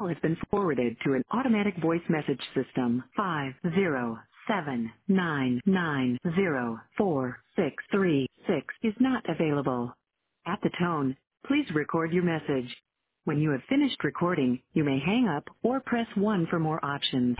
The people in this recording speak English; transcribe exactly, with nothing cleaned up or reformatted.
has been forwarded to an automatic voice message system. Five zero seven nine nine zero four six three six is not available. At the tone, please record your message. When you have finished recording, you may hang up or press one for more options.